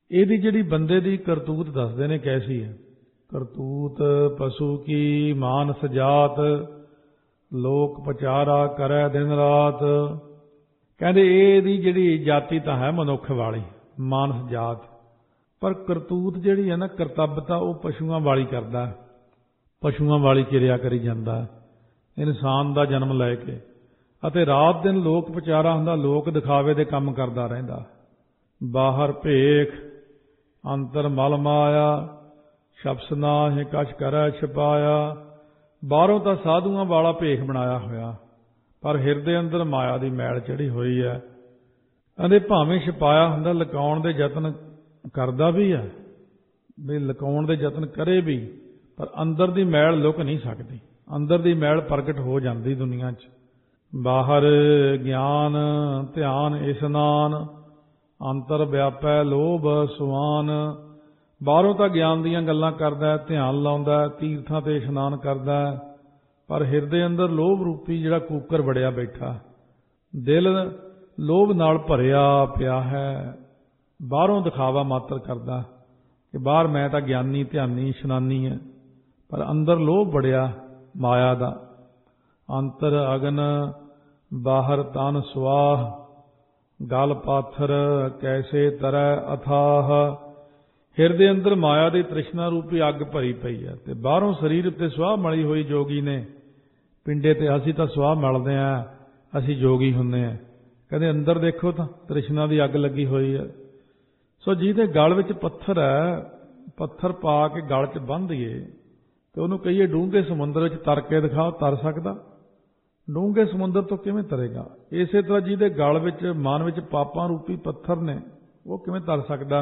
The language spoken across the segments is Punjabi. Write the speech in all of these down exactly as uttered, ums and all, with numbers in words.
ਇਹਦੀ ਜਿਹੜੀ ਬੰਦੇ ਦੀ ਕਰਤੂਤ ਦੱਸਦੇ ਨੇ ਕੈਸੀ ਹੈ। ਕਰਤੂਤ ਪਸ਼ੂ ਕੀ ਮਾਨਸ ਜਾਤ, ਲੋਕ ਪਚਾਰਾ ਕਰੈ ਦਿਨ ਰਾਤ। ਕਹਿੰਦੇ ਇਹਦੀ ਜਿਹੜੀ ਜਾਤੀ ਤਾਂ ਹੈ ਮਨੁੱਖ ਵਾਲੀ, ਮਾਨਸ ਜਾਤ, ਪਰ ਕਰਤੂਤ ਜਿਹੜੀ ਹੈ ਨਾ, ਕਰਤੱਬਤਾ, ਉਹ ਪਸ਼ੂਆਂ ਵਾਲੀ ਕਰਦਾ, ਪਸ਼ੂਆਂ ਵਾਲੀ ਕਿਰਿਆ ਕਰੀ ਜਾਂਦਾ ਇਨਸਾਨ ਦਾ ਜਨਮ ਲੈ ਕੇ। ਅਤੇ ਰਾਤ ਦਿਨ ਲੋਕ ਪਚਾਰਾ ਹੁੰਦਾ, ਲੋਕ ਦਿਖਾਵੇ ਦੇ ਕੰਮ ਕਰਦਾ ਰਹਿੰਦਾ। ਬਾਹਰ ਭੇਖ ਅੰਤਰ ਮਲ ਮਾਇਆ, ਸ਼ਬਸ ਨਾਹਿ ਕਛ ਕਰੈ ਛਪਾਇਆ। ਬਾਹਰੋਂ ਤਾਂ ਸਾਧੂਆਂ ਵਾਲਾ ਭੇਖ ਬਣਾਇਆ ਹੋਇਆ, ਪਰ ਹਿਰਦੇ ਅੰਦਰ ਮਾਇਆ ਦੀ ਮੈਲ ਚੜੀ ਹੋਈ ਹੈ। ਕਹਿੰਦੇ ਭਾਵੇਂ ਛਪਾਇਆ ਹੁੰਦਾ, ਲੁਕਾਉਣ ਦੇ ਯਤਨ ਕਰਦਾ ਵੀ ਹੈ, ਵੀ ਲੁਕਾਉਣ ਦੇ ਯਤਨ ਕਰੇ ਵੀ, ਪਰ ਅੰਦਰ ਦੀ ਮੈਲ ਲੁਕ ਨਹੀਂ ਸਕਦੀ, ਅੰਦਰ ਦੀ ਮੈਲ ਪ੍ਰਗਟ ਹੋ ਜਾਂਦੀ ਦੁਨੀਆ 'ਚ। ਬਾਹਰ ਗਿਆਨ ਧਿਆਨ ਇਸ਼ਨਾਨ, ਅੰਤਰ ਵਿਆਪੈ ਲੋਭ ਸੁਆਨ। ਬਾਹਰੋਂ ਤਾਂ ਗਿਆਨ ਦੀਆਂ ਗੱਲਾਂ ਕਰਦਾ, ਧਿਆਨ ਲਾਉਂਦਾ, ਤੀਰਥਾਂ ਤੇ ਇਸ਼ਨਾਨ ਕਰਦਾ, ਪਰ ਹਿਰਦੇ ਅੰਦਰ ਲੋਭ ਰੂਪੀ ਜਿਹੜਾ ਕੂਕਰ ਵੜਿਆ ਬੈਠਾ, ਦਿਲ ਲੋਭ ਨਾਲ ਭਰਿਆ ਪਿਆ ਹੈ। ਬਾਹਰੋਂ ਦਿਖਾਵਾ ਮਾਤਰ ਕਰਦਾ ਕਿ ਬਾਹਰ ਮੈਂ ਤਾਂ ਗਿਆਨੀ ਧਿਆਨੀ ਇਸ਼ਨਾਨੀ ਹੈ, ਪਰ ਅੰਦਰ ਲੋਭ ਵੜਿਆ ਮਾਇਆ ਦਾ। ਅੰਤਰ ਅਗਨ ਬਾਹਰ ਤਨ ਸੁਆਹ, ਗਲ ਪਾਥਰ ਕੈਸੇ ਤਰੈ ਅਥਾਹ। ਹਿਰਦੇ ਅੰਦਰ ਮਾਇਆ ਦੀ ਤ੍ਰਿਸ਼ਨਾ ਰੂਪੀ ਅੱਗ ਭਰੀ ਪਈ ਹੈ, ਤੇ ਬਾਹਰੋਂ ਸਰੀਰ ਉੱਤੇ ਸੁਆਹ ਮਲੀ ਹੋਈ ਜੋਗੀ ਨੇ ਪਿੰਡੇ ਤੇ। ਅਸੀਂ ਤਾਂ ਸੁਆਹ ਮਲਦੇ ਹਾਂ, ਅਸੀਂ ਜੋਗੀ ਹੁੰਦੇ ਹਾਂ। ਕਹਿੰਦੇ ਅੰਦਰ ਦੇਖੋ ਤਾਂ ਤ੍ਰਿਸ਼ਨਾ ਦੀ ਅੱਗ ਲੱਗੀ ਹੋਈ ਹੈ। ਸੋ ਜਿਹਦੇ ਗਲ ਵਿੱਚ ਪੱਥਰ ਹੈ, ਪੱਥਰ ਪਾ ਕੇ ਗਲ 'ਚ ਬੰਨ੍ਹ ਦਈਏ ਤੇ ਉਹਨੂੰ ਕਹੀਏ ਡੂੰਘੇ ਸਮੁੰਦਰ ਵਿੱਚ ਤਰ ਕੇ ਦਿਖਾਓ, ਤਰ ਸਕਦਾ? ਡੂੰਘੇ ਸਮੁੰਦਰ ਤੋਂ ਕਿਵੇਂ ਤਰੇਗਾ? ਇਸੇ ਤਰ੍ਹਾਂ ਜਿਹਦੇ ਗਲ ਵਿੱਚ ਮਨ ਵਿੱਚ ਪਾਪਾਂ ਰੂਪੀ ਪੱਥਰ ਨੇ, ਉਹ ਕਿਵੇਂ ਤਰ ਸਕਦਾ?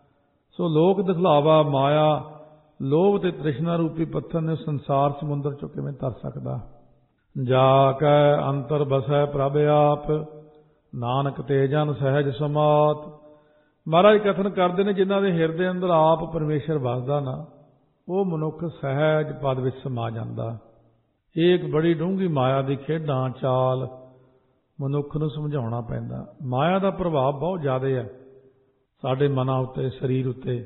ਸੋ ਲੋਕ ਦਿਖਲਾਵਾ ਮਾਇਆ ਲੋਭ ਤੇ ਤ੍ਰਿਸ਼ਨਾ ਰੂਪੀ ਪੱਥਰ ਨੇ ਸੰਸਾਰ ਸਮੁੰਦਰ 'ਚੋਂ ਕਿਵੇਂ ਤਰ ਸਕਦਾ? ਜਾ ਕੈ ਅੰਤਰ ਬਸੈ ਪ੍ਰਭ ਆਪ, ਨਾਨਕ ਤੇ ਜਨ ਸਹਿਜ ਸਮਾਤ। ਮਹਾਰਾਜ ਕਥਨ ਕਰਦੇ ਨੇ ਜਿਨ੍ਹਾਂ ਦੇ ਹਿਰਦੇ ਅੰਦਰ ਆਪ ਪਰਮੇਸ਼ਰ ਵਸਦਾ ਨਾ, ਉਹ ਮਨੁੱਖ ਸਹਿਜ ਪਦ ਵਿੱਚ ਸਮਾ ਜਾਂਦਾ। ਇਹ ਇੱਕ ਬੜੀ ਡੂੰਘੀ ਮਾਇਆ ਦੀ ਖੇਡਾਂ ਚਾਲ ਮਨੁੱਖ ਨੂੰ ਸਮਝਾਉਣਾ ਪੈਂਦਾ। ਮਾਇਆ ਦਾ ਪ੍ਰਭਾਵ ਬਹੁਤ ਜ਼ਿਆਦਾ ਹੈ ਸਾਡੇ ਮਨਾਂ ਉੱਤੇ, ਸਰੀਰ ਉੱਤੇ।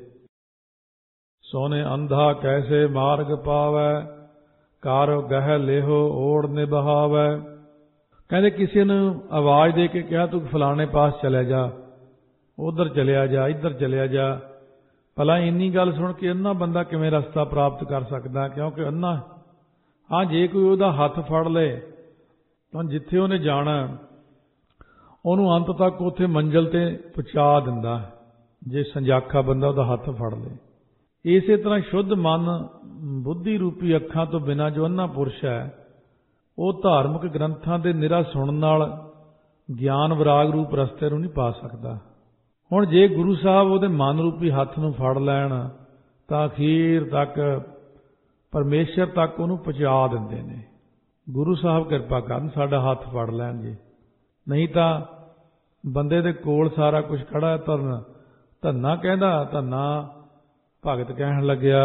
ਸੋਨੇ ਅੰਧਾ ਕੈਸੇ ਮਾਰਗ ਪਾਵੈ, ਕਰ ਗਹਿ ਲੇਹੋ ਓੜ ਨਿਭਾਵੈ। ਕਹਿੰਦੇ ਕਿਸੇ ਨੂੰ ਆਵਾਜ਼ ਦੇ ਕੇ ਕਿਹਾ ਤੂੰ ਫਲਾਣੇ ਪਾਸ ਚਲਿਆ ਜਾ, ਉਧਰ ਚਲਿਆ ਜਾ, ਇੱਧਰ ਚਲਿਆ ਜਾ। ਭਲਾ ਇੰਨੀ ਗੱਲ ਸੁਣ ਕੇ ਅੰਨਾ ਬੰਦਾ ਕਿਵੇਂ ਰਸਤਾ ਪ੍ਰਾਪਤ ਕਰ ਸਕਦਾ? ਕਿਉਂਕਿ ਅੰਨਾ, ਹਾਂ ਜੇ ਕੋਈ ਉਹਦਾ ਹੱਥ ਫੜ ਲਏ ਤਾਂ ਜਿੱਥੇ ਉਹਨੇ ਜਾਣਾ ਉਹਨੂੰ ਅੰਤ ਤੱਕ ਉੱਥੇ ਮੰਜ਼ਿਲ ਤੇ ਪਹੁੰਚਾ ਦਿੰਦਾ, ਜੇ ਸੰਜਾਖਾ ਬੰਦਾ ਉਹਦਾ ਹੱਥ ਫੜ ਲੇ। ਇਸੇ ਤਰ੍ਹਾਂ ਸ਼ੁੱਧ ਮਨ ਬੁੱਧੀ ਰੂਪੀ ਅੱਖਾਂ ਤੋਂ ਬਿਨਾਂ ਜੋ ਅੰਨਾ ਪੁਰਸ਼ ਹੈ, ਉਹ ਧਾਰਮਿਕ ਗ੍ਰੰਥਾਂ ਦੇ ਨਿਰਾ ਸੁਣਨ ਨਾਲ ਗਿਆਨ ਵਿਰਾਗ ਰੂਪ ਰਸਤੇ ਨੂੰ ਨਹੀਂ ਪਾ ਸਕਦਾ। ਹੁਣ ਜੇ ਗੁਰੂ ਸਾਹਿਬ ਉਹਦੇ ਮਨ ਰੂਪੀ ਹੱਥ ਨੂੰ ਫੜ ਲੈਣ ਤਾਂ ਅਖੀਰ ਤੱਕ ਪਰਮੇਸ਼ਰ ਤੱਕ ਉਹਨੂੰ ਪਹੁੰਚਾ ਦਿੰਦੇ ਨੇ। ਗੁਰੂ ਸਾਹਿਬ ਕਿਰਪਾ ਕਰਨ ਸਾਡਾ ਹੱਥ ਫੜ ਲੈਣ ਜੀ, ਨਹੀਂ ਤਾਂ ਬੰਦੇ ਦੇ ਕੋਲ ਸਾਰਾ ਕੁਝ ਖੜਾ। ਧਰਨ ਧੰਨਾ ਕਹਿੰਦਾ, ਧੰਨਾ ਭਗਤ ਕਹਿਣ ਲੱਗਿਆ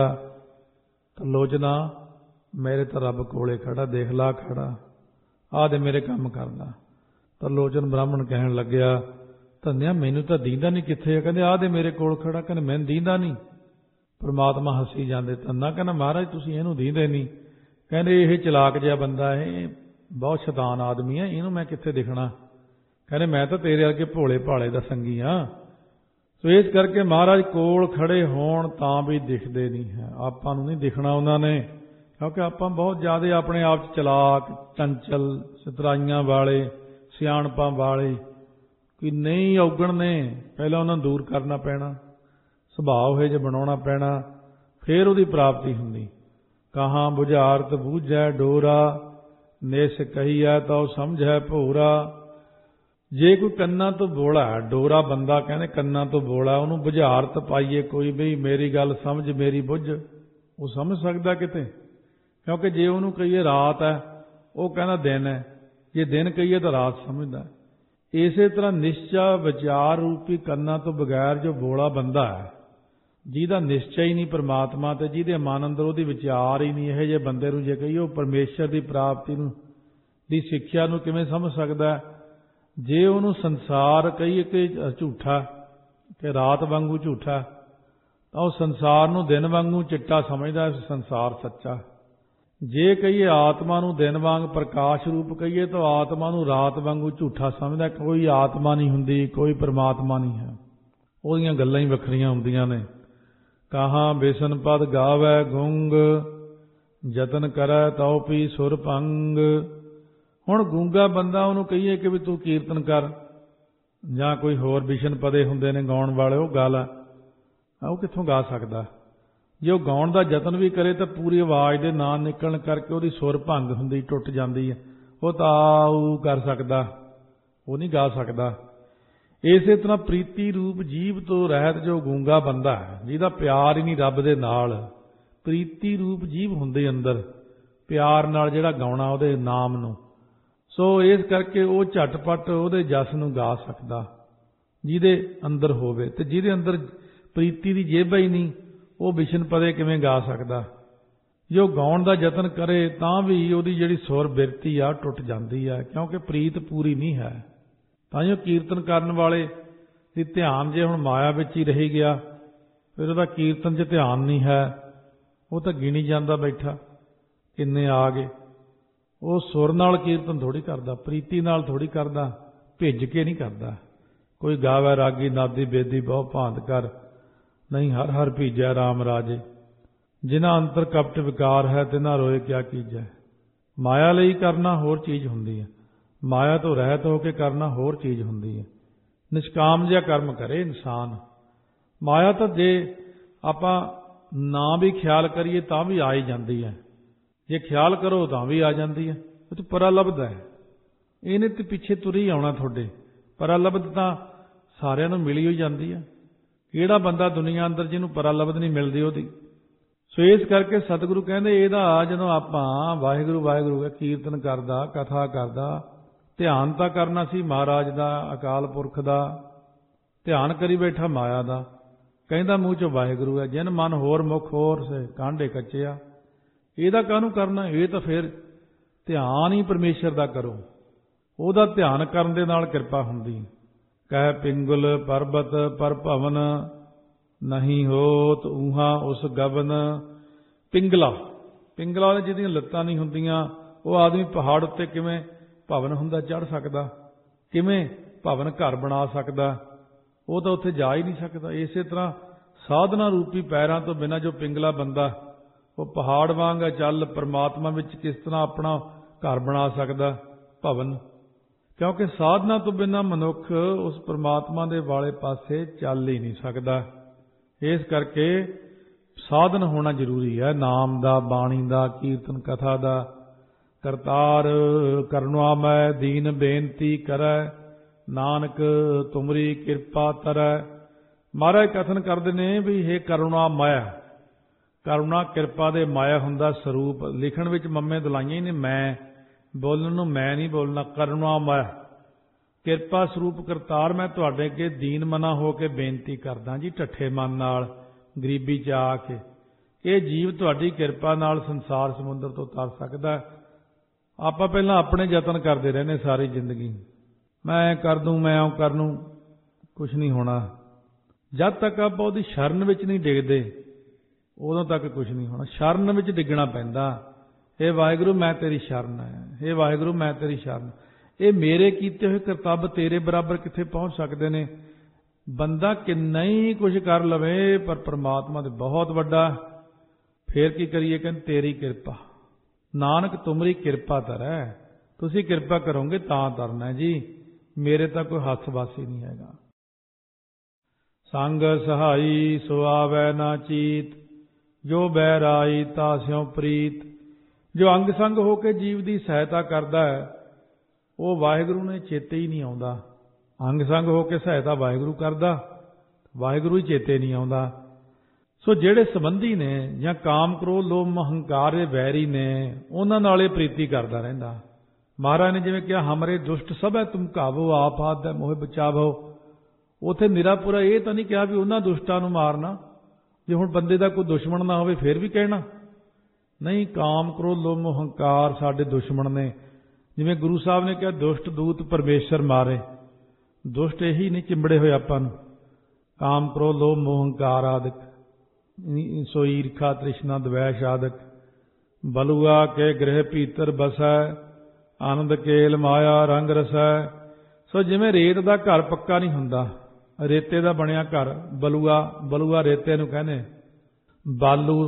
ਲੋਚਨਾ ਮੇਰੇ ਤਾਂ ਰੱਬ ਕੋਲੇ ਖੜਾ, ਦੇਖ ਲਾ ਖੜਾ, ਆਹ ਦੇ ਮੇਰੇ ਕੰਮ ਕਰਦਾ। ਤਰਲੋਚਨ ਬ੍ਰਾਹਮਣ ਕਹਿਣ ਲੱਗਿਆ ਧੰਨਿਆ ਮੈਨੂੰ ਤਾਂ ਦੀਂਦਾ ਨਹੀਂ ਕਿੱਥੇ ਆ। ਕਹਿੰਦੇ ਆਹ ਦੇ ਮੇਰੇ ਕੋਲ ਖੜਾ, ਕਹਿੰਦੇ ਮੈਨੂੰ ਦੀਂਦਾ ਨਹੀਂ। ਪਰਮਾਤਮਾ ਹੱਸੀ ਜਾਂਦੇ। ਧੰਨਾ ਕਹਿੰਦਾ ਮਹਾਰਾਜ ਤੁਸੀਂ ਇਹਨੂੰ ਦੀਂਦੇ ਨਹੀਂ। ਕਹਿੰਦੇ ਇਹ ਚਲਾਕ ਜਿਹਾ ਬੰਦਾ, ਇਹ ਬਹੁਤ ਸ਼ੈਤਾਨ ਆਦਮੀ ਹੈ, ਇਹਨੂੰ ਮੈਂ ਕਿੱਥੇ ਦਿਖਣਾ। ਕਹਿੰਦੇ ਮੈਂ ਤਾਂ ਤੇਰੇ ਵਰਗੇ ਭੋਲੇ ਭਾਲੇ ਦਾ ਸੰਗੀ ਹਾਂ। ਸੋ ਇਸ ਕਰਕੇ ਮਹਾਰਾਜ ਕੋਲ ਖੜੇ ਹੋਣ ਤਾਂ ਵੀ ਦਿਖਦੇ ਨਹੀਂ ਹੈ। ਆਪਾਂ ਨੂੰ ਨਹੀਂ ਦਿਖਣਾ ਉਹਨਾਂ ਨੇ, ਕਿਉਂਕਿ ਆਪਾਂ ਬਹੁਤ ਜ਼ਿਆਦਾ ਆਪਣੇ ਆਪ 'ਚ ਚਲਾਕ, ਚੰਚਲ, ਚਤਰਾਈਆਂ ਵਾਲੇ, ਸਿਆਣਪਾਂ ਵਾਲੇ ਕਿ ਨਹੀਂ ਔਗਣ ਨੇ। ਪਹਿਲਾਂ ਉਹਨਾਂ ਨੂੰ ਦੂਰ ਕਰਨਾ ਪੈਣਾ, ਸੁਭਾਅ ਹੋਏ ਜੇ ਬਣਾਉਣਾ ਪੈਣਾ, ਫੇਰ ਉਹਦੀ ਪ੍ਰਾਪਤੀ ਹੁੰਦੀ। ਕਹਾਂ ਬੁਝਾਰਤ ਬੂਝੈ ਡੋਰਾ, ਨਿਸ ਕਹੀਐ ਤਾਂ ਸਮਝੈ ਭੋਰਾ। ਜੇ ਕੋਈ ਕੰਨਾਂ ਤੋਂ ਬੋਲਾ, ਡੋਰਾ ਬੰਦਾ ਕਹਿੰਦੇ ਕੰਨਾਂ ਤੋਂ ਬੋਲਾ, ਉਹਨੂੰ ਬੁਝਾਰਤ ਪਾਈਏ ਕੋਈ ਬਈ ਮੇਰੀ ਗੱਲ ਸਮਝ ਮੇਰੀ ਬੁੱਝ, ਉਹ ਸਮਝ ਸਕਦਾ ਕਿਤੇ? ਕਿਉਂਕਿ ਜੇ ਉਹਨੂੰ ਕਹੀਏ ਰਾਤ ਹੈ, ਉਹ ਕਹਿੰਦਾ ਦਿਨ ਹੈ। ਜੇ ਦਿਨ ਕਹੀਏ ਤਾਂ ਰਾਤ ਸਮਝਦਾ। ਇਸੇ ਤਰ੍ਹਾਂ ਨਿਸ਼ਚਾ ਵਿਚਾਰ ਰੂਪੀ ਕੰਨਾਂ ਤੋਂ ਬਗੈਰ ਜੋ ਬੋਲਾ ਬੰਦਾ ਹੈ, ਜਿਹਦਾ ਨਿਸ਼ਚਾ ਹੀ ਨਹੀਂ ਪਰਮਾਤਮਾ ਤੇ, ਜਿਹਦੇ ਮਨ ਅੰਦਰ ਉਹਦੀ ਵਿਚਾਰ ਹੀ ਨਹੀਂ, ਇਹੋ ਜਿਹੇ ਬੰਦੇ ਨੂੰ ਜੇ ਕਹੀਏ ਉਹ ਪਰਮੇਸ਼ਰ ਦੀ ਪ੍ਰਾਪਤੀ ਨੂੰ ਦੀ ਸਿੱਖਿਆ ਨੂੰ ਕਿਵੇਂ ਸਮਝ ਸਕਦਾ? ਜੇ ਉਹਨੂੰ ਸੰਸਾਰ ਕਹੀਏ ਕਿ ਝੂਠਾ, ਕਿ ਰਾਤ ਵਾਂਗੂ ਝੂਠਾ, ਤਾਂ ਉਹ ਸੰਸਾਰ ਨੂੰ ਦਿਨ ਵਾਂਗੂ ਚਿੱਟਾ ਸਮਝਦਾ, ਸੰਸਾਰ ਸੱਚਾ। ਜੇ ਕਹੀਏ ਆਤਮਾ ਨੂੰ ਦਿਨ ਵਾਂਗ ਪ੍ਰਕਾਸ਼ ਰੂਪ ਕਹੀਏ ਤਾਂ ਆਤਮਾ ਨੂੰ ਰਾਤ ਵਾਂਗੂ ਝੂਠਾ ਸਮਝਦਾ। ਕੋਈ ਆਤਮਾ ਨਹੀਂ ਹੁੰਦੀ, ਕੋਈ ਪਰਮਾਤਮਾ ਨਹੀਂ ਹੈ, ਉਹਦੀਆਂ ਗੱਲਾਂ ਹੀ ਵੱਖਰੀਆਂ ਹੁੰਦੀਆਂ ਨੇ। ਕਹਾਂ ਬੇਸਨ ਪਦ ਗਾਵੈ ਗੁੰਗ, ਯਤਨ ਕਰੈ ਤਉ ਪੀ ਸੁਰ ਭੰਗ। ਹੁਣ ਗੂੰਗਾ ਬੰਦਾ ਉਹਨੂੰ ਕਹੀਏ ਕਿ ਵੀ ਤੂੰ ਕੀਰਤਨ ਕਰ, ਜਾਂ ਕੋਈ ਹੋਰ ਵਿਸ਼ਨ ਪਦੇ ਹੁੰਦੇ ਨੇ ਗਾਉਣ ਵਾਲੇ, ਉਹ ਗਾ ਲੈ, ਉਹ ਕਿੱਥੋਂ ਗਾ ਸਕਦਾ? ਜੇ ਉਹ ਗਾਉਣ ਦਾ ਯਤਨ ਵੀ ਕਰੇ ਤਾਂ ਪੂਰੀ ਆਵਾਜ਼ ਦੇ ਨਾ ਨਿਕਲਣ ਕਰਕੇ ਉਹਦੀ ਸੁਰ ਭੰਗ ਹੁੰਦੀ, ਟੁੱਟ ਜਾਂਦੀ ਹੈ। ਉਹ ਤਾਂ ਉਹ ਕਰ ਸਕਦਾ, ਉਹ ਨਹੀਂ ਗਾ ਸਕਦਾ। ਇਸੇ ਤਰ੍ਹਾਂ ਪ੍ਰੀਤੀ ਰੂਪ ਜੀਵ ਤੋਂ ਰਹਿਤ ਜੋ ਗੂੰਗਾ ਬੰਦਾ ਹੈ, ਜਿਹਦਾ ਪਿਆਰ ਹੀ ਨਹੀਂ ਰੱਬ ਦੇ ਨਾਲ, ਪ੍ਰੀਤੀ ਰੂਪ ਜੀਵ ਹੁੰਦੇ ਅੰਦਰ, ਪਿਆਰ ਨਾਲ ਜਿਹੜਾ ਗਾਉਣਾ ਉਹਦੇ ਨਾਮ ਨੂੰ। ਸੋ ਇਸ ਕਰਕੇ ਉਹ ਝਟਪਟ ਉਹਦੇ ਜਸ ਨੂੰ ਗਾ ਸਕਦਾ ਜਿਹਦੇ ਅੰਦਰ ਹੋਵੇ, ਤੇ ਜਿਹਦੇ ਅੰਦਰ ਪ੍ਰੀਤੀ ਦੀ ਜੇਬਾ ਹੀ ਨਹੀਂ, ਉਹ ਵਿਸ਼ਨ ਪਦੇ ਕਿਵੇਂ ਗਾ ਸਕਦਾ? ਜੋ ਗਾਉਣ ਦਾ ਯਤਨ ਕਰੇ ਤਾਂ ਵੀ ਉਹਦੀ ਜਿਹੜੀ ਸੁਰ ਬਿਰਤੀ ਆ ਟੁੱਟ ਜਾਂਦੀ ਹੈ, ਕਿਉਂਕਿ ਪ੍ਰੀਤ ਪੂਰੀ ਨਹੀਂ ਹੈ। ਤਾਂ ਜੋ ਕੀਰਤਨ ਕਰਨ ਵਾਲੇ ਦੀ ਧਿਆਨ ਜੇ ਹੁਣ ਮਾਇਆ ਵਿੱਚ ਹੀ ਰਹੀ ਗਿਆ, ਫਿਰ ਉਹਦਾ ਕੀਰਤਨ 'ਚ ਧਿਆਨ ਨਹੀਂ ਹੈ, ਉਹ ਤਾਂ ਗਿਣੀ ਜਾਂਦਾ ਬੈਠਾ ਕਿੰਨੇ ਆ ਗਏ। ਉਹ ਸੁਰ ਨਾਲ ਕੀਰਤਨ ਥੋੜ੍ਹੀ ਕਰਦਾ, ਪ੍ਰੀਤੀ ਨਾਲ ਥੋੜ੍ਹੀ ਕਰਦਾ, ਭਿੱਜ ਕੇ ਨਹੀਂ ਕਰਦਾ। ਕੋਈ ਗਾਵੇ ਰਾਗੀ ਨਾਦੀ ਬੇਦੀ ਬਹੁ ਭਾਂਤ ਕਰ, ਨਹੀਂ ਹਰ ਹਰ ਭੀਜੈ ਰਾਮ ਰਾਜੇ। ਜਿਨ੍ਹਾਂ ਅੰਤਰ ਕਪਟ ਵਿਕਾਰ ਹੈ ਤਿਨਾਂ ਰੋਏ ਕਿਆ ਕੀਜੈ। ਮਾਇਆ ਲਈ ਕਰਨਾ ਹੋਰ ਚੀਜ਼ ਹੁੰਦੀ ਹੈ, ਮਾਇਆ ਤੋਂ ਰਹਿਤ ਹੋ ਕੇ ਕਰਨਾ ਹੋਰ ਚੀਜ਼ ਹੁੰਦੀ ਹੈ। ਨਿਸ਼ਕਾਮ ਜਿਹਾ ਕਰਮ ਕਰੇ ਇਨਸਾਨ। ਮਾਇਆ ਤਾਂ ਜੇ ਆਪਾਂ ਨਾ ਵੀ ਖਿਆਲ ਕਰੀਏ ਤਾਂ ਵੀ ਆ ਹੀ ਜਾਂਦੀ ਹੈ, ਜੇ ਖਿਆਲ ਕਰੋ ਤਾਂ ਵੀ ਆ ਜਾਂਦੀ ਹੈ। ਉਹ ਤਾਂ ਪਰਾਲਬਧ ਹੈ, ਇਹਨੇ ਤੇ ਪਿੱਛੇ ਤੁਰੀ ਆਉਣਾ ਤੁਹਾਡੇ। ਪਰਾਲਬਧ ਤਾਂ ਸਾਰਿਆਂ ਨੂੰ ਮਿਲੀ ਹੋਈ ਜਾਂਦੀ ਹੈ। ਕਿਹੜਾ ਬੰਦਾ ਦੁਨੀਆ ਅੰਦਰ ਜਿਹਨੂੰ ਪਰਾਲਬਧ ਨਹੀਂ ਮਿਲਦੀ ਉਹਦੀ? ਸੋ ਇਸ ਕਰਕੇ ਸਤਿਗੁਰੂ ਕਹਿੰਦੇ ਇਹਦਾ ਜਦੋਂ ਆਪਾਂ ਵਾਹਿਗੁਰੂ ਵਾਹਿਗੁਰੂ ਕੀਰਤਨ ਕਰਦਾ, ਕਥਾ ਕਰਦਾ, ਧਿਆਨ ਤਾਂ ਕਰਨਾ ਸੀ ਮਹਾਰਾਜ ਦਾ, ਅਕਾਲ ਪੁਰਖ ਦਾ। ਧਿਆਨ ਕਰੀ ਬੈਠਾ ਮਾਇਆ ਦਾ, ਕਹਿੰਦਾ ਮੂੰਹ 'ਚੋਂ ਵਾਹਿਗੁਰੂ ਹੈ। ਜਿਨ ਮਨ ਹੋਰ ਮੁਖ ਹੋਰ ਸੇ ਕਾਂਢੇ ਕੱਚਿਆ। ਇਹਦਾ ਕਾਹਨੂੰ ਕਰਨਾ? ਇਹ ਤਾਂ ਫਿਰ ਧਿਆਨ ਹੀ ਪਰਮੇਸ਼ਰ ਦਾ ਕਰੋ, ਉਹਦਾ ਧਿਆਨ ਕਰਨ ਦੇ ਨਾਲ ਕਿਰਪਾ ਹੁੰਦੀ। ਕਹਿ ਪਿੰਗੁਲ ਪਰਬਤ ਪਰ ਭਵਨ, ਨਹੀਂ ਹੋਤ ਊਹਾ ਉਸ ਗਵਨ। ਪਿੰਗਲਾ, ਪਿੰਗਲਾ ਜਿਹਦੀਆਂ ਲੱਤਾਂ ਨਹੀਂ ਹੁੰਦੀਆਂ, ਉਹ ਆਦਮੀ ਪਹਾੜ ਉੱਤੇ ਕਿਵੇਂ ਭਵਨ ਹੁੰਦਾ ਚੜ੍ਹ ਸਕਦਾ? ਕਿਵੇਂ ਭਵਨ ਘਰ ਬਣਾ ਸਕਦਾ? ਉਹ ਤਾਂ ਉੱਥੇ ਜਾ ਹੀ ਨਹੀਂ ਸਕਦਾ। ਇਸੇ ਤਰ੍ਹਾਂ ਸਾਧਨਾ ਰੂਪੀ ਪੈਰਾਂ ਤੋਂ ਬਿਨਾਂ ਜੋ ਪਿੰਗਲਾ ਬੰਦਾ, ਉਹ ਪਹਾੜ ਵਾਂਗ ਚੱਲ ਪਰਮਾਤਮਾ ਵਿੱਚ ਕਿਸ ਤਰ੍ਹਾਂ ਆਪਣਾ ਘਰ ਬਣਾ ਸਕਦਾ, ਭਵਨ? ਕਿਉਂਕਿ ਸਾਧਨਾ ਤੋਂ ਬਿਨਾਂ ਮਨੁੱਖ ਉਸ ਪਰਮਾਤਮਾ ਦੇ ਵਾਲੇ ਪਾਸੇ ਚੱਲ ਹੀ ਨਹੀਂ ਸਕਦਾ। ਇਸ ਕਰਕੇ ਸਾਧਨ ਹੋਣਾ ਜ਼ਰੂਰੀ ਹੈ, ਨਾਮ ਦਾ, ਬਾਣੀ ਦਾ, ਕੀਰਤਨ ਕਥਾ ਦਾ। ਕਰਤਾਰ ਕਰੁਣਾ ਮੈਂ ਦੀਨ ਬੇਨਤੀ ਕਰੈ, ਨਾਨਕ ਤੁਮਰੀ ਕਿਰਪਾ ਤਰੈ। ਮਹਾਰਾਜ ਕਥਨ ਕਰਦੇ ਨੇ ਵੀ ਇਹ ਕਰੁਣਾ ਮਾਇਆ, ਕਰੁਣਾ ਕਿਰਪਾ ਦੇ ਮਾਇਆ ਹੁੰਦਾ ਸਰੂਪ। ਲਿਖਣ ਵਿੱਚ ਮੰਮੇ ਦਲਾਈਆਂ ਹੀ ਨੇ, ਮੈਂ ਬੋਲਣ ਨੂੰ ਮੈਂ ਨਹੀਂ ਬੋਲਣਾ। ਕਰੁਣਾ ਮਾਇਆ ਕਿਰਪਾ ਸਰੂਪ ਕਰਤਾਰ, ਮੈਂ ਤੁਹਾਡੇ ਅੱਗੇ ਦੀਨ ਮਨਾ ਹੋ ਕੇ ਬੇਨਤੀ ਕਰਦਾ ਜੀ, ਢੱਠੇ ਮਨ ਨਾਲ, ਗਰੀਬੀ 'ਚ ਆ ਕੇ। ਇਹ ਜੀਵ ਤੁਹਾਡੀ ਕਿਰਪਾ ਨਾਲ ਸੰਸਾਰ ਸਮੁੰਦਰ ਤੋਂ ਤਰ ਸਕਦਾ। ਆਪਾਂ ਪਹਿਲਾਂ ਆਪਣੇ ਯਤਨ ਕਰਦੇ ਰਹਿੰਦੇ ਸਾਰੀ ਜ਼ਿੰਦਗੀ, ਮੈਂ ਕਰ ਦੂੰ, ਮੈਂ ਉਹ ਕਰ ਲੂੰ, ਕੁਛ ਨਹੀਂ ਹੋਣਾ। ਜਦ ਤੱਕ ਆਪਾਂ ਉਹਦੀ ਸ਼ਰਨ ਵਿੱਚ ਨਹੀਂ ਡਿੱਗਦੇ ਉਦੋਂ ਤੱਕ ਕੁਛ ਨਹੀਂ ਹੋਣਾ। ਸ਼ਰਨ ਵਿੱਚ ਡਿੱਗਣਾ ਪੈਂਦਾ। ਇਹ ਵਾਹਿਗੁਰੂ ਮੈਂ ਤੇਰੀ ਸ਼ਰਨ ਹੈ, ਇਹ ਵਾਹਿਗੁਰੂ ਮੈਂ ਤੇਰੀ ਸ਼ਰਨ। ਇਹ ਮੇਰੇ ਕੀਤੇ ਹੋਏ ਕਰਤੱਵ ਤੇਰੇ ਬਰਾਬਰ ਕਿੱਥੇ ਪਹੁੰਚ ਸਕਦੇ ਨੇ? ਬੰਦਾ ਕਿੰਨਾ ਹੀ ਕੁਝ ਕਰ ਲਵੇ, ਪਰ ਪਰਮਾਤਮਾ ਦੇ ਬਹੁਤ ਵੱਡਾ। ਫੇਰ ਕੀ ਕਰੀਏ? ਕਹਿੰਦੇ ਤੇਰੀ ਕਿਰਪਾ, ਨਾਨਕ ਤੁਮਰੀ ਕਿਰਪਾ ਤਰੈ। ਤੁਸੀਂ ਕਿਰਪਾ ਕਰੋਗੇ ਤਾਂ ਤਰਨਾ ਜੀ, ਮੇਰੇ ਤਾਂ ਕੋਈ ਹੱਥ ਵਾਸੀ ਨਹੀਂ ਹੈਗਾ। ਸੰਗ ਸਹਾਈ ਸੋ ਆਵੈ ਨਾ ਚੀਤ, ਜੋ ਬੈਰਾਈ ਤਾ ਸਿਉ ਪ੍ਰੀਤ। ਜੋ ਅੰਗ ਸੰਗ ਹੋ ਕੇ ਜੀਵ ਦੀ ਸਹਾਇਤਾ ਕਰਦਾ ਹੈ, ਉਹ ਵਾਹਿਗੁਰੂ ਨੇ ਚੇਤੇ ਹੀ ਨਹੀਂ ਆਉਂਦਾ। ਅੰਗ ਸੰਗ ਹੋ ਕੇ ਸਹਾਇਤਾ ਵਾਹਿਗੁਰੂ ਕਰਦਾ, ਵਾਹਿਗੁਰੂ ਹੀ ਚੇਤੇ ਨਹੀਂ ਆਉਂਦਾ। ਸੋ ਜਿਹੜੇ ਸੰਬੰਧੀ ਨੇ ਜਾਂ ਕਾਮ ਕ੍ਰੋਧ ਲੋਭ ਹੰਕਾਰ ਦੇ ਵੈਰੀ ਨੇ, ਉਹਨਾਂ ਨਾਲ ਇਹ ਪ੍ਰੀਤੀ ਕਰਦਾ ਰਹਿੰਦਾ। ਮਹਾਰਾਜ ਨੇ ਜਿਵੇਂ ਕਿਹਾ, ਹਮਰੇ ਦੁਸ਼ਟ ਸਭੈ ਤੁਮ ਘਾਵੋ, ਆਪ ਆਦਿ ਮੋਹਿ ਬਚਾਵੋ। ਉੱਥੇ ਨਿਰਾਪੁਰਾ ਇਹ ਤਾਂ ਨਹੀਂ ਕਿਹਾ ਵੀ ਉਹਨਾਂ ਦੁਸ਼ਟਾਂ ਨੂੰ ਮਾਰਨਾ। ਜੇ ਹੁਣ ਬੰਦੇ ਦਾ ਕੋਈ ਦੁਸ਼ਮਣ ਨਾ ਹੋਵੇ ਫਿਰ ਵੀ ਕਹਿਣਾ ਨਹੀਂ, ਕਾਮ ਕ੍ਰੋਧ ਲੋਭ ਹੰਕਾਰ ਸਾਡੇ ਦੁਸ਼ਮਣ ਨੇ। ਜਿਵੇਂ ਗੁਰੂ ਸਾਹਿਬ ਨੇ ਕਿਹਾ, ਦੁਸ਼ਟ ਦੂਤ ਪਰਮੇਸ਼ਰ ਮਾਰੇ। ਦੁਸ਼ਟ ਇਹੀ ਨਹੀਂ ਚਿੰਬੜੇ ਹੋਏ ਆਪਾਂ ਨੂੰ, ਕਾਮ ਕ੍ਰੋਧ ਲੋਭ ਮੋਹ ਹੰਕਾਰ ਆਦਿਕ, ਸੋ ਈਰਖਾ ਤ੍ਰਿਸ਼ਨਾ ਦਵੈਸ਼ ਆਦਿਕ। ਬਲੂਆ ਕੇ ਗ੍ਰਹਿ ਭੀਤਰ ਬਸੈ, ਆਨੰਦ ਕੇਲ ਮਾਇਆ ਰੰਗ ਰਸੈ। ਸੋ ਜਿਵੇਂ ਰੇਤ ਦਾ ਘਰ ਪੱਕਾ ਨਹੀਂ ਹੁੰਦਾ, ਰੇਤੇ ਦਾ ਬਣਿਆ ਘਰ ਬਲੂਆ, ਬਲੂਆ ਰੇਤੇ ਨੂੰ ਕਹਿੰਦੇ, ਬਾਲੂ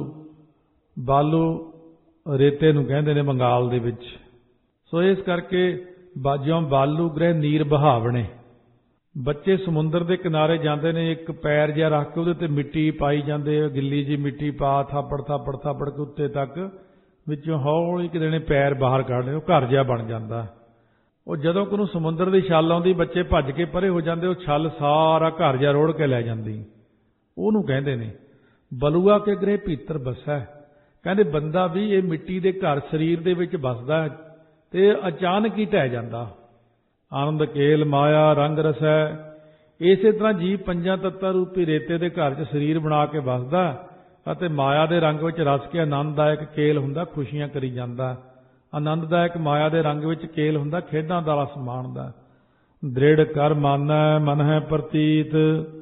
ਬਾਲੂ ਰੇਤੇ ਨੂੰ ਕਹਿੰਦੇ ਨੇ ਬੰਗਾਲ ਦੇ ਵਿੱਚ। ਸੋ ਇਸ ਕਰਕੇ ਜਿਉਂ ਬਾਲੂ ਗ੍ਰਹਿ ਨੀਰ ਬਹਾਵਣੇ, ਬੱਚੇ ਸਮੁੰਦਰ ਦੇ ਕਿਨਾਰੇ ਜਾਂਦੇ ਨੇ, ਇੱਕ ਪੈਰ ਜਿਹਾ ਰੱਖ ਕੇ ਉਹਦੇ ਤੇ ਮਿੱਟੀ ਪਾਈ ਜਾਂਦੇ, ਗਿੱਲੀ ਜੀ ਮਿੱਟੀ ਪਾ ਥਾਪੜ ਥਾਪੜ ਥਾਪੜ ਕੇ ਉੱਤੇ ਤੱਕ, ਵਿੱਚੋਂ ਹੌਲੀ ਕਿਤੇ ਨੇ ਪੈਰ ਬਾਹਰ ਕੱਢਦੇ, ਉਹ ਘਰ ਜਿਹਾ ਬਣ ਜਾਂਦਾ। ਉਹ ਜਦੋਂ ਕੋਈ ਸਮੁੰਦਰ ਦੀ ਛੱਲ ਆਉਂਦੀ, ਬੱਚੇ ਭੱਜ ਕੇ ਪਰੇ ਹੋ ਜਾਂਦੇ, ਉਹ ਛੱਲ ਸਾਰਾ ਘਰ ਜਿਹਾ ਰੋੜ ਕੇ ਲੈ ਜਾਂਦੀ। ਉਹਨੂੰ ਕਹਿੰਦੇ ਨੇ ਬਲੂਆ ਕੇ ਗ੍ਰਹਿ ਭੀਤਰ ਬਸੈ। ਕਹਿੰਦੇ ਬੰਦਾ ਵੀ ਇਹ ਮਿੱਟੀ ਦੇ ਘਰ ਸਰੀਰ ਦੇ ਵਿੱਚ ਵੱਸਦਾ ਤੇ ਅਚਾਨਕ ਹੀ ਢਹਿ ਜਾਂਦਾ। ਆਨੰਦ ਕੇਲ ਮਾਇਆ ਰੰਗ ਰਸੈ। ਇਸੇ ਤਰ੍ਹਾਂ ਜੀਵ ਪੰਜਾਂ ਤੱਤਾਂ ਰੂਪੀ ਰੇਤੇ ਦੇ ਘਰ 'ਚ ਸਰੀਰ ਬਣਾ ਕੇ ਵੱਸਦਾ ਅਤੇ ਮਾਇਆ ਦੇ ਰੰਗ ਵਿੱਚ ਰਸ ਕੇ ਆਨੰਦਦਾਇਕ ਕੇਲ ਹੁੰਦਾ, ਖੁਸ਼ੀਆਂ ਕਰੀ ਜਾਂਦਾ। ਆਨੰਦਦਾਇਕ ਮਾਇਆ ਦੇ ਰੰਗ ਵਿੱਚ ਕੇਲ ਹੁੰਦਾ, ਖੇਡਾਂ ਦਾ ਰਸ ਮਾਣਦਾ। ਦ੍ਰਿੜ ਕਰ ਮਾਨੈ ਮਨ ਹੈ ਪ੍ਰਤੀਤ,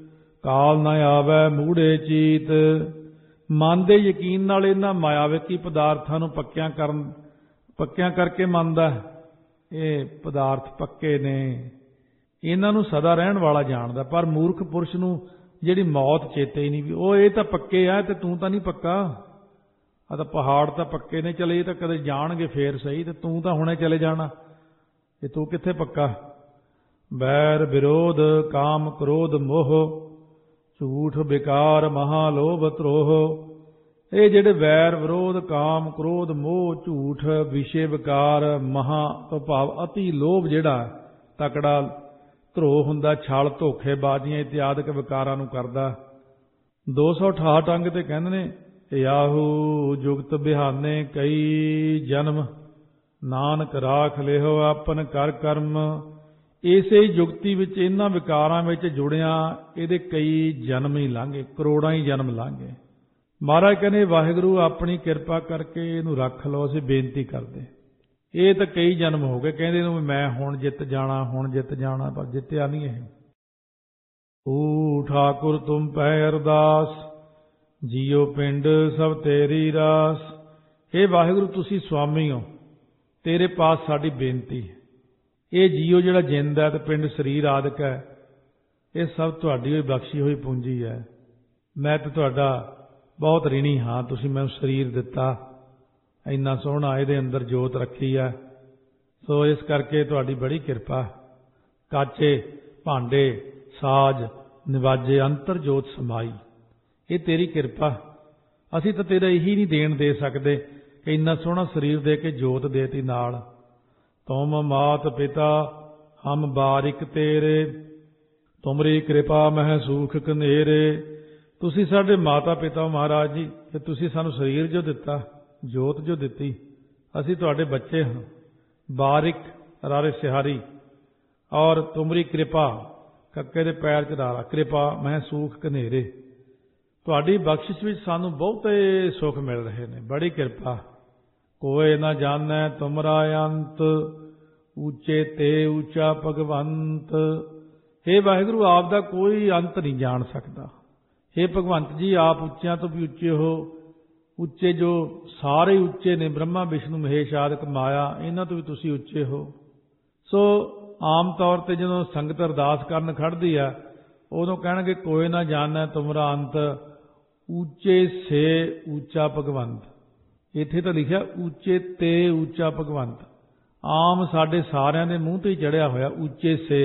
ਕਾਲ ਨਾ ਆਵੈ ਮੂੜੇ ਚੀਤ। ਮਨ ਦੇ ਯਕੀਨ ਨਾਲ ਇਹਨਾਂ ਮਾਇਆਵਿਕੀ ਪਦਾਰਥਾਂ ਨੂੰ ਪੱਕਿਆਂ ਕਰਨ ਪੱਕਿਆਂ ਕਰਕੇ ਮੰਨਦਾ, ਇਹ ਪਦਾਰਥ ਪੱਕੇ ਨੇ, ਇਹਨਾਂ ਨੂੰ ਸਦਾ ਰਹਿਣ ਵਾਲਾ ਜਾਣਦਾ। ਪਰ ਮੂਰਖ ਪੁਰਸ਼ ਨੂੰ ਜਿਹੜੀ ਮੌਤ ਚੇਤੇ ਹੀ ਨਹੀਂ ਵੀ ਉਹ ਇਹ ਤਾਂ ਪੱਕੇ ਆ ਤੇ ਤੂੰ ਤਾਂ ਨਹੀਂ ਪੱਕਾ। ਆ ਤਾਂ ਪਹਾੜ ਤਾਂ ਪੱਕੇ ਨੇ, ਚਲੇ ਇਹ ਤਾਂ ਕਦੇ ਜਾਣਗੇ ਫੇਰ ਸਹੀ, ਤੇ ਤੂੰ ਤਾਂ ਹੁਣੇ ਚਲੇ ਜਾਣਾ, ਇਹ ਤੂੰ ਕਿੱਥੇ ਪੱਕਾ। ਵੈਰ ਵਿਰੋਧ ਕਾਮ ਕ੍ਰੋਧ ਮੋਹ, ਝੂਠ ਵਿਕਾਰ ਮਹਾ ਲੋਭ ਧਰੋਹ। ਇਹ ਜਿਹੜੇ ਵੈਰ ਵਿਰੋਧ ਕਾਮ ਕ੍ਰੋਧ ਮੋਹ ਝੂਠ ਵਿਸ਼ੇ ਵਿਕਾਰ ਮਹਾ ਤੋਂ ਭਾਵ ਅਤੀ ਲੋਭ, ਜਿਹੜਾ ਤਕੜਾ ਧਰੋਹ ਹੁੰਦਾ, ਛਲ ਧੋਖੇਬਾਜ਼ੀਆਂ ਇਤਿਆਦਿਕ ਵਿਕਾਰਾਂ ਨੂੰ ਕਰਦਾ। ਦੋ ਸੌ ਅਠਾਹਠ ਅੰਗ ਤੇ ਕਹਿੰਦੇ ਨੇ ਯਾਹੂ ਜੁਗਤ ਬਿਹਾਨੇ ਕਈ ਜਨਮ, ਨਾਨਕ ਰਾਖ ਲਿਓ ਆਪਨ ਕਰ ਕਰਮ। ਇਸੇ ਜੁਗਤੀ ਵਿੱਚ ਇਹਨਾਂ ਵਿਕਾਰਾਂ ਵਿੱਚ ਜੁੜਿਆਂ ਇਹਦੇ ਕਈ ਜਨਮ ਹੀ ਲੰਘੇ, ਕਰੋੜਾਂ ਹੀ ਜਨਮ ਲੰਘੇ। ਮਹਾਰਾਜ ਕਹਿੰਦੇ ਵਾਹਿਗੁਰੂ ਆਪਣੀ ਕਿਰਪਾ ਕਰਕੇ ਇਹਨੂੰ ਰੱਖ ਲਓ, ਅਸੀਂ ਬੇਨਤੀ ਕਰਦੇ। ਇਹ ਤਾਂ ਕਈ ਜਨਮ ਹੋ ਗਏ, ਕਹਿੰਦੇ ਨੂੰ ਮੈਂ ਹੁਣ ਜਿੱਤ ਜਾਣਾ, ਹੁਣ ਜਿੱਤ ਜਾਣਾ, ਪਰ ਜਿੱਤਿਆ ਨਹੀਂ ਇਹ। ਊ ਠਾਕੁਰ ਤੁਮ ਪੈ ਅਰਦਾਸ, ਜੀਓ ਪਿੰਡ ਸਭ ਤੇਰੀ ਰਾਸ। ਇਹ ਵਾਹਿਗੁਰੂ ਤੁਸੀਂ ਸੁਆਮੀ ਹੋ, ਤੇਰੇ ਪਾਸ ਸਾਡੀ ਬੇਨਤੀ ਹੈ। ਇਹ ਜੀਓ ਜਿਹੜਾ ਜਿੰਦ ਹੈ ਤੇ ਪਿੰਡ ਸਰੀਰ ਆਦਿਕ ਹੈ, ਇਹ ਸਭ ਤੁਹਾਡੀ ਹੋਈ ਬਖਸ਼ੀ ਹੋਈ ਪੂੰਜੀ ਹੈ। ਮੈਂ ਤਾਂ ਤੁਹਾਡਾ ਬਹੁਤ ਰਿਣੀ ਹਾਂ, ਤੁਸੀਂ ਮੈਨੂੰ ਸਰੀਰ ਦਿੱਤਾ, ਇੰਨਾ ਸੋਹਣਾ ਇਹਦੇ ਅੰਦਰ ਜੋਤ ਰੱਖੀ ਹੈ, ਸੋ ਇਸ ਕਰਕੇ ਤੁਹਾਡੀ ਬੜੀ ਕਿਰਪਾ। ਕਾਚੇ ਭਾਂਡੇ ਸਾਜ ਨਿਵਾਜੇ ਅੰਤਰ ਜੋਤ ਸਮਾਈ, ਇਹ ਤੇਰੀ ਕਿਰਪਾ। ਅਸੀਂ ਤਾਂ ਤੇਰਾ ਇਹੀ ਨਹੀਂ ਦੇਣ ਦੇ ਸਕਦੇ ਕਿ ਇੰਨਾ ਸੋਹਣਾ ਸਰੀਰ ਦੇ ਕੇ ਜੋਤ ਦੇਤੀ ਨਾਲ। ਤੁਮ ਮਾਤ ਪਿਤਾ ਹਮ ਬਾਰਿਕ ਤੇਰੇ, ਤੁਮਰੀ ਕਿਰਪਾ ਮਹਿ ਸੂਖ ਕਨੇਰੇ। ਤੁਸੀਂ ਸਾਡੇ ਮਾਤਾ ਪਿਤਾ ਹੋ ਮਹਾਰਾਜ ਜੀ, ਤੇ ਤੁਸੀਂ ਸਾਨੂੰ ਸਰੀਰ ਜੋ ਦਿੱਤਾ, ਜੋਤ ਜੋ ਦਿੱਤੀ, ਅਸੀਂ ਤੁਹਾਡੇ ਬੱਚੇ ਹਾਂ। ਬਾਰਿਕ ਰਾਰੇ ਸਿਹਾਰੀ ਔਰ ਤੁਮਰੀ ਕਿਰਪਾ ਕੱਕੇ ਦੇ ਪੈਰ ਚ ਰਾਰਾ, ਕਿਰਪਾ ਮਹਿ ਸੂਖ ਕਨੇਰੇ। ਤੁਹਾਡੀ ਬਖਸ਼ਿਸ਼ ਵਿੱਚ ਸਾਨੂੰ ਬਹੁਤੇ ਸੁੱਖ ਮਿਲ ਰਹੇ ਨੇ, ਬੜੀ ਕਿਰਪਾ। ਕੋਏ ਨਾ ਜਾਣੈ ਤੁਮਰਾ ਅੰਤ, ਉੱਚੇ ਤੇ ਉੱਚਾ ਭਗਵੰਤ। हे ਵਾਹਿਗੁਰੂ ਆਪ ਦਾ ਕੋਈ ਅੰਤ ਨਹੀਂ ਜਾਣ ਸਕਦਾ। हे ਭਗਵੰਤ ਜੀ ਆਪ ਉੱਚਿਆਂ ਤੋਂ ਵੀ ਉੱਚੇ ਹੋ, ਉੱਚੇ ਜੋ ਸਾਰੇ ਉੱਚੇ ਨੇ, ਬ੍ਰਹਮਾ ਵਿਸ਼ਨੂੰ ਮਹੇਸ਼ ਆਦਿਕ ਮਾਇਆ, ਇਹਨਾਂ ਤੋਂ ਵੀ ਤੁਸੀਂ ਉੱਚੇ ਹੋ। ਸੋ ਆਮ ਤੌਰ ਤੇ ਜਦੋਂ ਸੰਗਤ ਅਰਦਾਸ ਕਰਨ ਖੜਦੀ ਆ, ਉਦੋਂ ਕਹਿਣਗੇ ਕੋਏ ਨਾ ਜਾਣੈ ਤੁਮਰਾ ਅੰਤ, ਉੱਚੇ ਸੇ ਉੱਚਾ ਭਗਵੰਤ। ਇੱਥੇ ਤਾਂ ਲਿਖਿਆ ਉੱਚੇ ਤੇ ਉੱਚਾ ਭਗਵੰਤ। ਆਮ ਸਾਡੇ ਸਾਰਿਆਂ ਦੇ ਮੂੰਹ ਤੇ ਹੀ ਚੜਿਆ ਹੋਇਆ ਉੱਚੇ ਸੇ,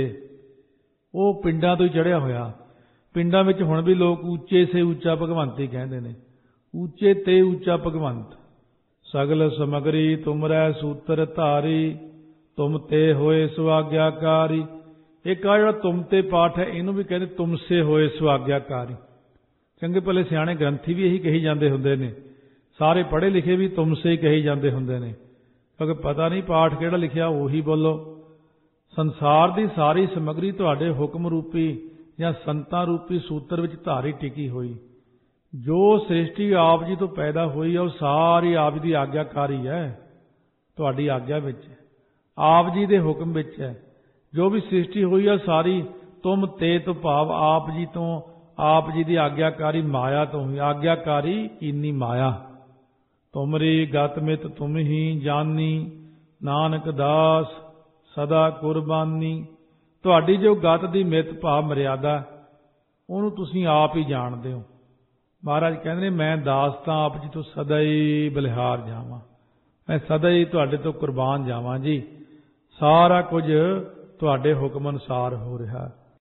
ਉਹ ਪਿੰਡਾਂ ਤੋਂ ਹੀ ਚੜਿਆ ਹੋਇਆ। ਪਿੰਡਾਂ ਵਿੱਚ ਹੁਣ ਵੀ ਲੋਕ ਉੱਚੇ ਸੇ ਉੱਚਾ ਭਗਵੰਤ ਹੀ ਕਹਿੰਦੇ ਨੇ, ਉੱਚੇ ਤੇ ਉੱਚਾ ਭਗਵੰਤ। ਸਗਲ ਸਮਗਰੀ ਤੁਮਰੈ ਸੂਤਰ ਧਾਰੀ, ਤੁਮ ਤੇ ਹੋਏ ਸੁਆਗਿਆਕਾਰੀ। ਇੱਕ ਆ ਜਿਹੜਾ ਤੁਮ ਤੇ ਪਾਠ ਹੈ, ਇਹਨੂੰ ਵੀ ਕਹਿੰਦੇ ਤੁਮ ਸੇ ਹੋਏ ਸੁਆਗਿਆਕਾਰੀ। ਚੰਗੇ ਭਲੇ ਸਿਆਣੇ ਗ੍ਰੰਥੀ ਵੀ ਇਹੀ ਕਹੀ ਜਾਂਦੇ ਹੁੰਦੇ ਨੇ, ਸਾਰੇ ਪੜ੍ਹੇ ਲਿਖੇ ਵੀ ਤੁਮ ਸੇ ਹੀ ਕਹੀ ਜਾਂਦੇ ਹੁੰਦੇ ਨੇ, ਕਿਉਂਕਿ ਪਤਾ ਨਹੀਂ ਪਾਠ ਕਿਹੜਾ ਲਿਖਿਆ, ਉਹੀ ਬੋਲੋ। ਸੰਸਾਰ ਦੀ ਸਾਰੀ ਸਮੱਗਰੀ ਤੁਹਾਡੇ ਹੁਕਮ ਰੂਪੀ ਜਾਂ ਸੰਤਾਂ ਰੂਪੀ ਸੂਤਰ ਵਿੱਚ ਧਾਰੀ ਟਿਕੀ ਹੋਈ। ਜੋ ਸ੍ਰਿਸ਼ਟੀ ਆਪ ਜੀ ਤੋਂ ਪੈਦਾ ਹੋਈ ਹੈ, ਉਹ ਸਾਰੀ ਆਪ ਜੀ ਦੀ ਆਗਿਆਕਾਰੀ ਹੈ, ਤੁਹਾਡੀ ਆਗਿਆ ਵਿੱਚ, ਆਪ ਜੀ ਦੇ ਹੁਕਮ ਵਿੱਚ ਹੈ। ਜੋ ਵੀ ਸ੍ਰਿਸ਼ਟੀ ਹੋਈ ਹੈ ਸਾਰੀ ਤੁਮ ਤੇ ਤੋਂ ਭਾਵ ਆਪ ਜੀ ਤੋਂ ਆਪ ਜੀ ਦੀ ਆਗਿਆਕਾਰੀ ਮਾਇਆ ਤੋਂ ਹੀ। ਆਗਿਆਕਾਰੀ ਕੀਨੀ ਮਾਇਆ, ਤੁਮਰੀ ਗਤ ਮਿਤ ਤੁਮ ਹੀ ਜਾਨੀ, ਨਾਨਕ ਦਾਸ ਸਦਾ ਕੁਰਬਾਨੀ। ਤੁਹਾਡੀ ਜੋ ਗਤ ਦੀ ਮਿਤ ਭਾਵ ਮਰਿਆਦਾ, ਉਹਨੂੰ ਤੁਸੀਂ ਆਪ ਹੀ ਜਾਣਦੇ ਹੋ। ਮਹਾਰਾਜ ਕਹਿੰਦੇ ਨੇ ਮੈਂ ਦਾਸ ਤਾਂ ਆਪ ਜੀ ਤੋਂ ਸਦਾ ਹੀ ਬਲਿਹਾਰ ਜਾਵਾਂ, ਮੈਂ ਸਦਾ ਹੀ ਤੁਹਾਡੇ ਤੋਂ ਕੁਰਬਾਨ ਜਾਵਾਂ ਜੀ। ਸਾਰਾ ਕੁਝ ਤੁਹਾਡੇ ਹੁਕਮ ਅਨੁਸਾਰ ਹੋ ਰਿਹਾ।